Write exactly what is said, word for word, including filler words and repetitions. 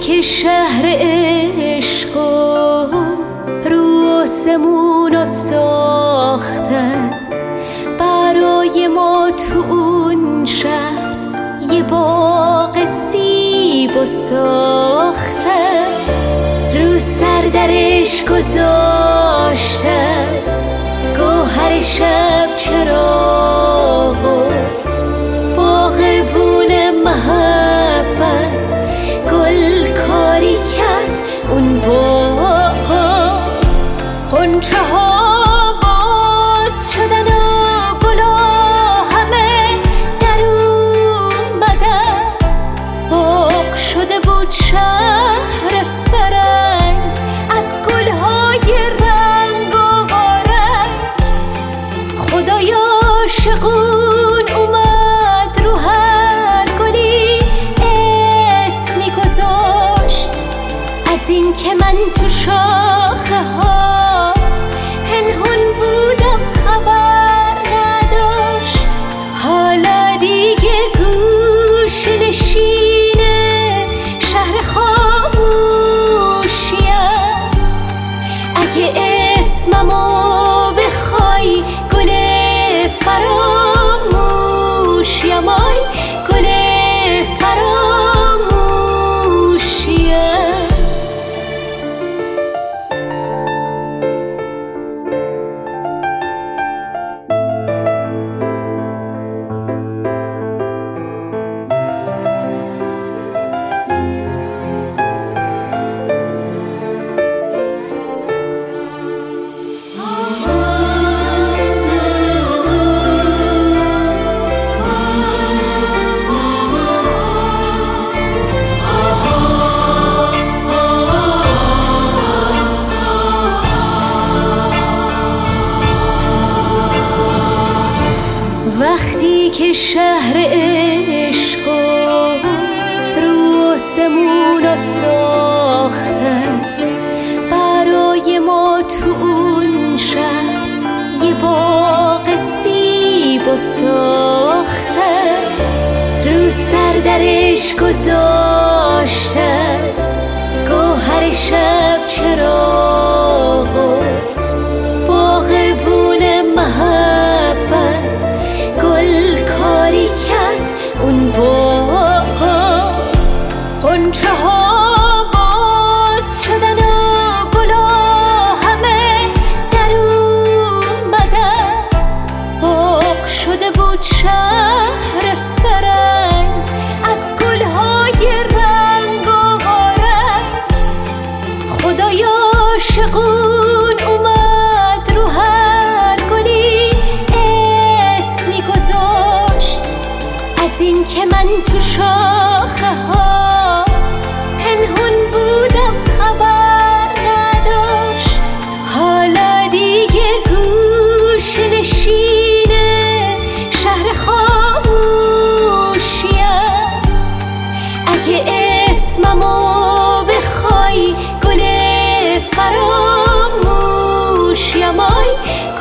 که شهر عشق و رو آسمون ساختن برای ما تو اون شهر یه باغ سیب و ساختن، رو سر درش گذاشتن گوهر شب چراغ و باغبون محبت گل کاری کرد اون باغا. غنچه ها باز شدن و گلا همه در اومدن، باغ شده بود شهر فرنگ از گلهای رنگ و رنگ. خدایا شقون اومد رو هر گلی اسمی گذاشت، از این که من تو شاخه ها پنهون بودم خبر نداشت. حالا دیگه گوش نشینه شهر خاموشیم، اگه اسممو بخوای گل فراموشیم، آی گل فراموشیم. وقتی که شهر عشق و رو آسمون ساختن برای ما تو اون شهر یه باغ سیب و ساختن، رو سر درش گذاشتن گوهر شب چراغ و باغبون محبت گل کاری کرد اون باغا. غنچه ها باز شدن و گلا همه در اومدن، باغ شده بود شهر فرنگ از گلهای رنگ و رنگ. خدایا شقون اومد رو هر گلی اسمی گذاشت، از این که من تو شاخه ها پنهون بودم خبر نداشت. حالا دیگه گوش نشینه شهر خاموشیم، اگه اسممو بخوای گل فراموشیم، آی